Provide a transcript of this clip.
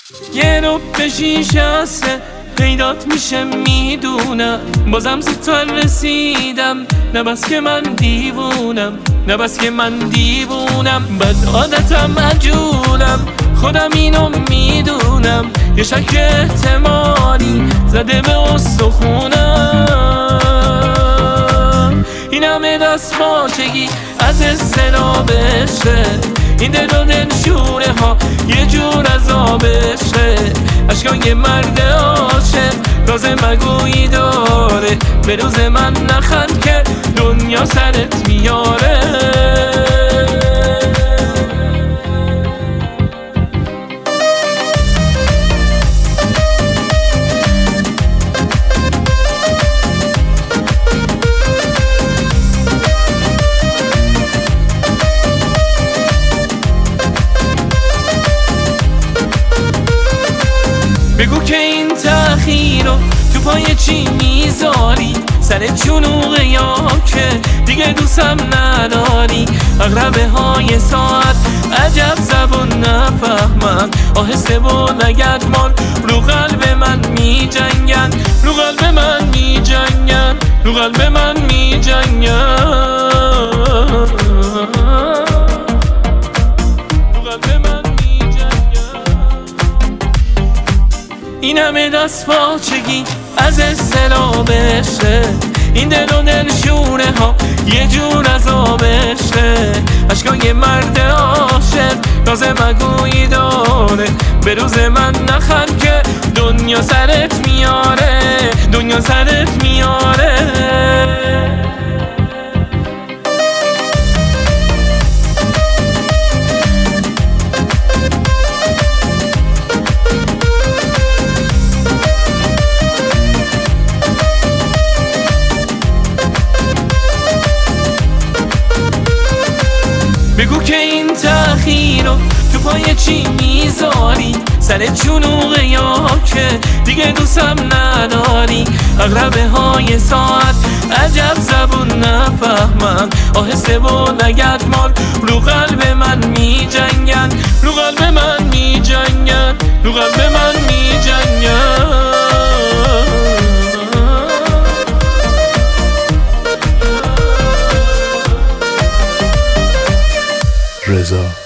یه رب شیشسته پیدات میشه میدونم، بازم زودتر رسیدم. نه بس که من دیوونم، نه بس که من دیوونم، بد عادتم عجولم، خودم اینو میدونم. یه شک احتمالی زده به استخونم. این همه دست پاچگی از استرابشه، این دل و دلشوره ها یه جور عذابشه. اشکای مرد عاشق راز مگویی داره، به روز من نخند که دنیا سرت میاره. بگو که این تأخیر رو تو پای چی میذاری؟ سر جنوقه یا که دیگه دوستم نداری؟ اغربه های ساعت عجب زبون نفهمن، آهسته و نگدمان رو قلب من میجنگن، رو قلب من میجنگن، رو قلب من میجنگن. این همه دست پاچگی از استرابشه، این دل و دلشوره ها یه جور عذابشه. اشکای مرد عاشق راز مگویی داره، به روز من نخند که دنیا سرت میاره، دنیا سرت میاره. بگو که این تأخیر رو تو پای چی میذاری؟ سر جنوقه یا که دیگه دوستم نداری؟ اغربه های ساعت عجب زبون نفهمن، آهسته و نگدمان رو قلب من میجنگن، رو قلب من میجنگن، رو قلب من میجنگن. رضا